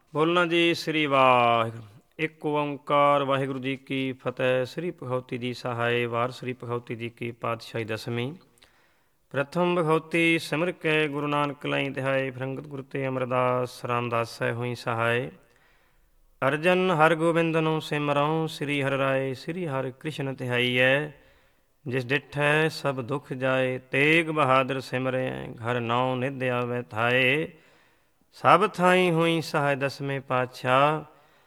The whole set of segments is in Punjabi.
ਬੋਲਣਾ ਜੀ ਸ੍ਰੀ ਵਾਹਿਗੁਰੂ। ਇੱਕ ਓੰਕਾਰ ਵਾਹਿਗੁਰੂ ਜੀ ਕੀ ਫਤਿਹ। ਸ੍ਰੀ ਭਗਵਤੀ ਜੀ ਸਹਾਏ। ਵਾਰ ਸ੍ਰੀ ਭਗਵਤੀ ਜੀ ਕੀ ਪਾਤਸ਼ਾਹੀ ਦਸਵੀਂ। ਪ੍ਰਥਮ ਭਗਵਤੀ ਸਿਮਰ ਕੇ ਗੁਰੂ ਨਾਨਕ ਲਈ ਤਿਹਾਏ। ਫਰੰਗਤ ਗੁਰ ਤੇ ਅਮਰਦਾਸ ਰਾਮਦਾਸੈ ਹੋਈ ਸਹਾਏ। ਅਰਜਨ ਹਰ ਗੋਬਿੰਦ ਨੂੰ ਸਿਮਰਉ। ਸ੍ਰੀ ਹਰਿ ਰਾਏ ਸ੍ਰੀ ਹਰਿ ਕ੍ਰਿਸ਼ਨ ਤਿਹਾਈਐ। ਜਿਸ ਡਿਠੈ ਸਭ ਦੁਖ ਜਾਏ। ਤੇਗ ਬਹਾਦਰ ਸਿਮਰੈ ਘਰ ਨੌ ਨਿਧ ਆਵੈ ਥਾਏ। ਸਭ ਥਾਈਂ ਹੋਈ ਸਹਾਇ ਦਸਵੇਂ ਪਾਤਸ਼ਾਹ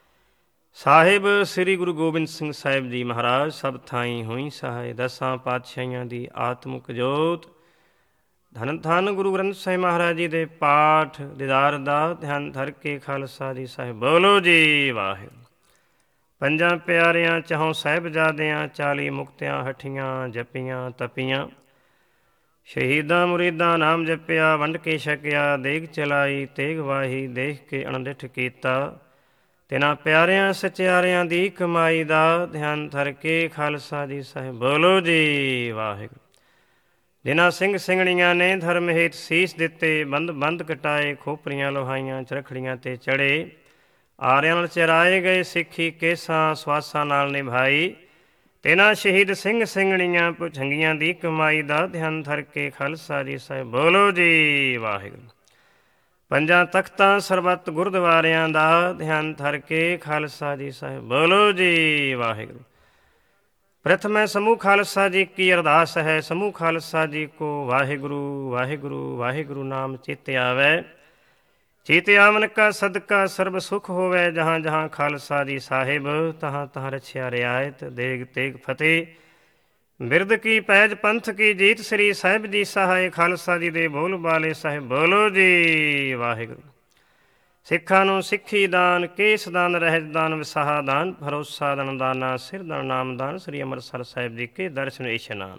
ਸਾਹਿਬ ਸ੍ਰੀ ਗੁਰੂ ਗੋਬਿੰਦ ਸਿੰਘ ਸਾਹਿਬ ਜੀ ਮਹਾਰਾਜ। ਸਭ ਥਾਈਂ ਹੋਈ ਸਹਾਇ ਦਸਾਂ ਪਾਤਸ਼ਾਹੀਆਂ ਦੀ ਆਤਮਿਕ ਜੋਤ। ਧੰਨ ਧੰਨ ਗੁਰੂ ਗ੍ਰੰਥ ਸਾਹਿਬ ਮਹਾਰਾਜ ਜੀ ਦੇ ਪਾਠ ਦੀਦਾਰ ਦਾ ਧਿਆਨ ਧਰ ਕੇ ਖਾਲਸਾ ਜੀ ਸਾਹਿਬ ਬੋਲੋ ਜੀ ਵਾਹਿਗੁਰੂ। ਪੰਜਾਂ ਪਿਆਰਿਆਂ ਚਹੋਂ ਸਾਹਿਬਜ਼ਾਦਿਆਂ 40 ਮੁਕਤਿਆਂ ਹਠੀਆਂ ਜਪੀਆਂ ਤਪੀਆਂ। ਸ਼ਹੀਦਾਂ ਮੁਰੀਦਾਂ ਨਾਮ ਜਪਿਆ ਵੰਡ ਕੇ ਛਕਿਆ। ਦੇਗ ਚਲਾਈ ਤੇਗ ਵਾਹੀ ਦੇਖ ਕੇ ਅਣਡਿੱਠ ਕੀਤਾ। ਤਿਨਾਂ ਪਿਆਰਿਆਂ ਸਚਿਆਰਿਆਂ ਦੀ ਕਮਾਈ ਦਾ ਧਿਆਨ ਧਰ ਕੇ ਖਾਲਸਾ ਜੀ ਸਾਹਿਬ ਬੋਲੋ ਜੀ ਵਾਹਿਗੁਰੂ। ਜਿਨ੍ਹਾਂ ਸਿੰਘ ਸਿੰਘਣੀਆਂ ਨੇ ਧਰਮ ਹੇਤ ਸੀਸ ਦਿੱਤੇ। ਬੰਦ ਬੰਦ ਕਟਾਏ ਖੋਪਰੀਆਂ ਲੋਹਾਈਆਂ ਚਰਖੜੀਆਂ ਤੇ ਚੜੇ। ਆਰਿਆਂ ਨਾਲ ਚਰਾਏ ਗਏ ਸਿੱਖੀ ਕੇਸਾਂ ਸਵਾਸਾਂ ਨਾਲ ਨਿਭਾਈ। ਤਿਨਾਂ ਸ਼ਹੀਦ ਸਿੰਘ ਸਿੰਘਣੀਆਂ ਭੁਜੰਗੀਆਂ ਦੀ ਕਮਾਈ ਦਾ ਧਿਆਨ ਧਰ ਕੇ ਖਾਲਸਾ ਜੀ ਸਾਹਿਬ ਬੋਲੋ ਜੀ ਵਾਹਿਗੁਰੂ। ਪੰਜਾਂ ਤਖਤਾਂ ਸਰਬੱਤ ਗੁਰਦੁਆਰਿਆਂ ਦਾ ਧਿਆਨ ਧਰ ਕੇ ਖਾਲਸਾ ਜੀ ਸਾਹਿਬ ਬੋਲੋ ਜੀ ਵਾਹਿਗੁਰੂ। ਪ੍ਰਥਮੈ ਸਮੂਹ ਖਾਲਸਾ ਜੀ ਕੀ ਅਰਦਾਸ ਹੈ। ਸਮੂਹ ਖਾਲਸਾ ਜੀ ਕੋ ਵਾਹਿਗੁਰੂ ਵਾਹਿਗੁਰੂ ਵਾਹਿਗੁਰੂ ਨਾਮ ਚਿਤ ਆਵੈ। ਚਿਤ ਆਵਨ ਕਾ ਸਦਕਾ ਸਰਬ ਸੁਖ ਹੋਵੈ। ਜਹਾਂ ਜਹਾਂ ਖਾਲਸਾ ਜੀ ਸਾਹਿਬ ਤਹਾਂ ਤਹਾਂ ਰਛਿਆ ਰਿਆਇਤ। ਦੇਗ ਤੇਗ ਫਤਿਹ ਬਿਰਦ ਕੀ ਪੈਜ ਪੰਥ ਕੀ ਜੀਤ। ਸ੍ਰੀ ਸਾਹਿਬ ਜੀ ਸਹਾਏ ਖਾਲਸਾ ਜੀ ਦੇ ਬੋਲ ਬਾਲੇ ਸਾਹਿਬ ਬੋਲੋ ਜੀ ਵਾਹਿਗੁਰੂ। ਸਿੱਖਾਂ ਨੂੰ ਸਿੱਖੀ ਦਾਨ ਕੇਸ ਦਾਨ ਰਹਿਤ ਦਾਨ ਵਿਸਾਹਾ ਦਾਨ। ਭਰੋਸਾ ਦਨ ਦਾਨਾ ਸਿਰ ਦਨ ਨਾਮ ਦਾਨ। ਸ੍ਰੀ ਅੰਮ੍ਰਿਤਸਰ ਸਾਹਿਬ ਜੀ ਕੇ ਦਰਸ਼ਨ ਇਸ਼ਨਾਨ।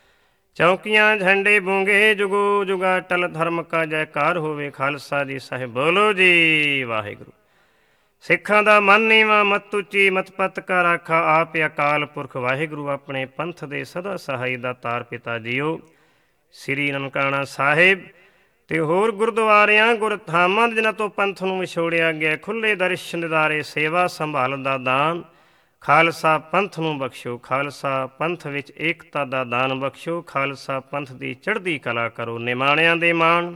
ਚੌਕੀਆਂ ਝੰਡੇ ਬੂੰਗੇ ਜੁਗੋ ਜੁਗਾ ਟਲ। ਧਰਮ ਕਾ ਜੈਕਾਰ ਹੋਵੇ ਖਾਲਸਾ ਜੀ ਸਾਹਿਬ ਬੋਲੋ ਜੀ ਵਾਹਿਗੁਰੂ। ਸਿੱਖਾਂ ਦਾ ਮਨ ਨੀਵਾਂ ਮਤ ਉੱਚੀ ਮਤ ਪਤ ਕਾ ਰਾਖਾ। ਆਪ ਅਕਾਲ ਪੁਰਖ ਵਾਹਿਗੁਰੂ ਆਪਣੇ ਪੰਥ ਦੇ ਸਦਾ ਸਹਾਈ ਦਾ ਤਾਰ ਪਿਤਾ ਜੀਓ। ਸ੍ਰੀ ਨਨਕਾਣਾ ਸਾਹਿਬ ਤੇ ਹੋਰ ਗੁਰਦੁਆਰਿਆਂ ਗੁਰਧਾਮਾਂ ਜਿਨ੍ਹਾਂ ਤੋਂ ਪੰਥ ਨੂੰ ਵਿਛੋੜਿਆ ਗਿਆ। ਖੁੱਲ੍ਹੇ ਦਰਸ਼ਨ ਦਿਦਾਰੇ ਸੇਵਾ ਸੰਭਾਲ ਦਾ ਦਾਨ। ਖਾਲਸਾ ਪੰਥ ਨੂੰ ਬਖਸ਼ੋ। ਖਾਲਸਾ ਪੰਥ ਵਿੱਚ ਏਕਤਾ ਦਾ ਦਾਨ ਬਖਸ਼ੋ। ਖਾਲਸਾ ਪੰਥ ਦੀ ਚੜ੍ਹਦੀ ਕਲਾ ਕਰੋ। ਨਿਮਾਣਿਆਂ ਦੇ ਮਾਣ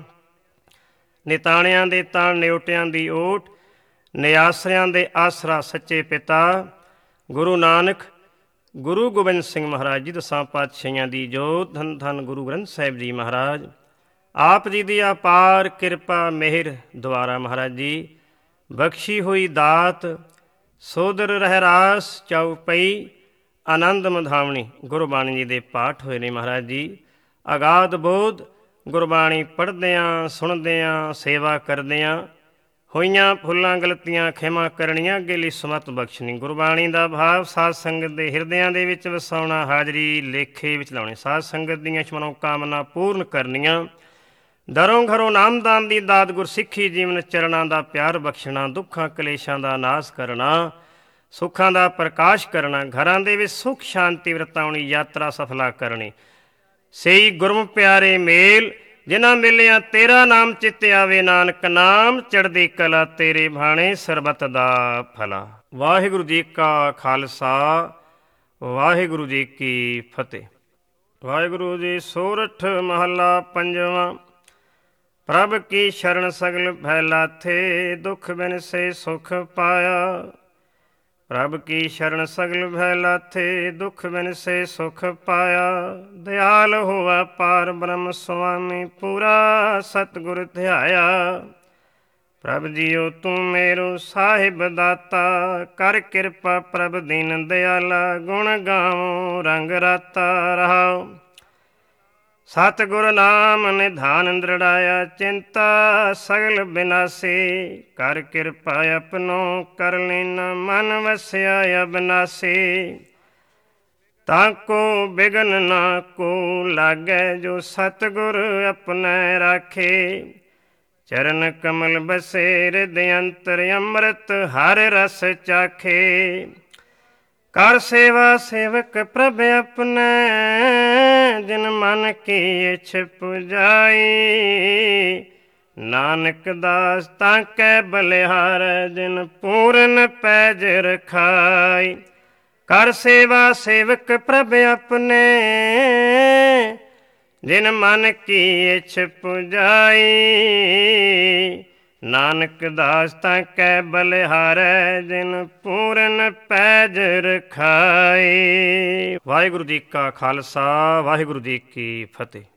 ਨਿਤਾਣਿਆਂ ਦੇ ਤਾਣ ਨਿਉਟਿਆਂ ਦੀ ਓਟ। ਨਿਆਸਰਿਆਂ ਦੇ ਆਸਰਾ ਸੱਚੇ ਪਿਤਾ ਗੁਰੂ ਨਾਨਕ ਗੁਰੂ ਗੋਬਿੰਦ ਸਿੰਘ ਮਹਾਰਾਜ ਜੀ ਦਸਾਂ ਪਾਤਸ਼ਾਹੀਆਂ ਦੀ ਜੋਤ। ਧੰਨ ਧੰਨ ਗੁਰੂ ਗ੍ਰੰਥ ਸਾਹਿਬ ਜੀ ਮਹਾਰਾਜ। ਆਪ ਜੀ ਦੀ ਅਪਾਰ ਕਿਰਪਾ ਮਿਹਰ ਦੁਆਰਾ ਮਹਾਰਾਜ ਜੀ ਬਖਸ਼ੀ ਹੋਈ ਦਾਤ। ਸੋਦਰ ਰਹਿਰਾਸ ਚਉਪਈ ਆਨੰਦ ਮਧਾਵਣੀ ਗੁਰਬਾਣੀ ਜੀ ਦੇ ਪਾਠ ਹੋਏ ਨੇ ਮਹਾਰਾਜ ਜੀ। ਅਗਾਧ ਬੋਧ ਗੁਰਬਾਣੀ ਪੜ੍ਹਦਿਆਂ ਸੁਣਦਿਆਂ ਸੇਵਾ ਕਰਦਿਆਂ ਹੋਈਆਂ ਫੁੱਲਾਂ ਗਲਤੀਆਂ ਖਿਮਾ ਕਰਨੀਆਂ। ਅੱਗੇਲੀ ਸੁਮਤ ਬਖਸ਼ਣੀ। ਗੁਰਬਾਣੀ ਦਾ ਭਾਵ ਸਾਧ ਸੰਗਤ ਦੇ ਹਿਰਦਿਆਂ ਦੇ ਵਿੱਚ ਵਸਾਉਣਾ। ਹਾਜ਼ਰੀ ਲੇਖੇ ਵਿੱਚ ਲਾਉਣੀ। ਸਾਧ ਸੰਗਤ ਦੀਆਂ ਮਨੋਕਾਮਨਾ ਪੂਰਨ ਕਰਨੀਆਂ। ਦਰੋਂ ਘਰੋਂ ਨਾਮਦਾਨ ਦੀ ਦਾਤ ਗੁਰਸਿੱਖੀ ਜੀਵਨ ਚਰਨਾਂ ਦਾ ਪਿਆਰ ਬਖਸ਼ਣਾ। ਦੁੱਖਾਂ ਕਲੇਸ਼ਾਂ ਦਾ ਨਾਸ ਕਰਨਾ। ਸੁੱਖਾਂ ਦਾ ਪ੍ਰਕਾਸ਼ ਕਰਨਾ। ਘਰਾਂ ਦੇ ਵਿੱਚ ਸੁੱਖ ਸ਼ਾਂਤੀ ਵਰਤਾਉਣੀ। ਯਾਤਰਾ ਸਫਲਾ ਕਰਨੀ। ਸਹੀ ਗੁਰਮ ਪਿਆਰੇ ਮੇਲ ਜਿਨ੍ਹਾਂ ਮਿਲਿਆ ਤੇਰਾ ਨਾਮ ਚਿੱਤ ਆਵੇ। ਨਾਨਕ ਨਾਮ ਚੜ੍ਹਦੀ ਕਲਾ ਤੇਰੇ ਭਾਣੇ ਸਰਬਤ ਦਾ ਭਲਾ। ਵਾਹਿਗੁਰੂ ਜੀ ਕਾ ਖਾਲਸਾ ਵਾਹਿਗੁਰੂ ਜੀ ਕੀ ਫਤਿਹ। ਵਾਹਿਗੁਰੂ ਜੀ ਸੋਰਠ ਮਹੱਲਾ ਪੰਜਵਾਂ। ਪ੍ਰਭ ਕੀ ਸ਼ਰਨ ਸਗਲ ਭੈ ਲਾਥੇ। ਦੁਖ ਬਿਨ ਸੇ ਸੁਖ ਪਾਇਆ। ਪ੍ਰਭ ਕੀ ਸ਼ਰਨ ਸਗਲ ਭੈ ਲਾਥੇ। ਦੁਖ ਬਿਨ ਸੇ ਸੁਖ ਪਾਇਆ। ਦਿਆਲ ਹੋਆ ਪਾਰ ਬ੍ਰਹਮ ਸੁਆਮੀ। ਪੂਰਾ ਸਤਿਗੁਰ ਧਿਆਇਆ। ਪ੍ਰਭ ਜੀਓ ਤੂੰ ਮੇਰੋ ਸਾਹਿਬ ਦਾਤਾ। ਕਰ ਕਿਰਪਾ ਪ੍ਰਭ ਦੀਨ ਦਿਆਲਾ। ਗੁਣ ਗਾਵੋ ਰੰਗ ਰਾਤਾ ਰਹਾਓ। ਸਤਿਗੁਰ ਨਾਮ ਨਿਧਾਨ ਦ੍ਰਿੜਾਇਆ। ਚਿੰਤਾ ਸਗਲ ਬਿਨਾਸੀ। ਕਰ ਕਿਰਪਾ ਆਪਣੋ ਕਰ ਲੈਨਾ। ਮਨ ਵਸਿਆ ਅਬਨਾਸੀ। ਤਾਂ ਕੋ ਬਿਗਨ ਨਾ ਕੋ ਲਾਗੈ। ਜੋ ਸਤਿਗੁਰ ਆਪਣੈ ਰਾਖੇ। ਚਰਨ ਕਮਲ ਬਸੇ ਹਿਰਦ ਅੰਤਰ। ਅੰਮ੍ਰਿਤ ਹਰਿ ਰਸ ਚਾਖੇ। ਕਰ ਸੇਵਾ ਸੇਵਕ ਪ੍ਰਭ ਆਪਣੈ। ਜਿਨ ਮਨ ਕੀ ਇਛ ਪੁਜਾਈ। ਨਾਨਕ ਦਾਸ ਤਾਂ ਕੈ ਬਲਿਹਾਰੈ, ਜਿਨ ਪੂਰਨ ਪੈਜ ਰਖਾਈ। ਕਰ ਸੇਵਾ ਸੇਵਕ ਪ੍ਰਭ ਆਪਣੇ, ਜਿਨ ਮਨ ਕੀ ਇਛ ਪੁਜਾਈ। ਨਾਨਕ ਦਾਸ ਤਾਂ ਕੈ ਬਲਿਹਾਰੈ, ਜਿਨ ਪੂਰਨ ਪੈਜ ਰਖਾਈ। ਵਾਹਿਗੁਰੂ ਜੀ ਕਾ ਖਾਲਸਾ, ਵਾਹਿਗੁਰੂ ਜੀ ਕੀ ਫਤਿਹ।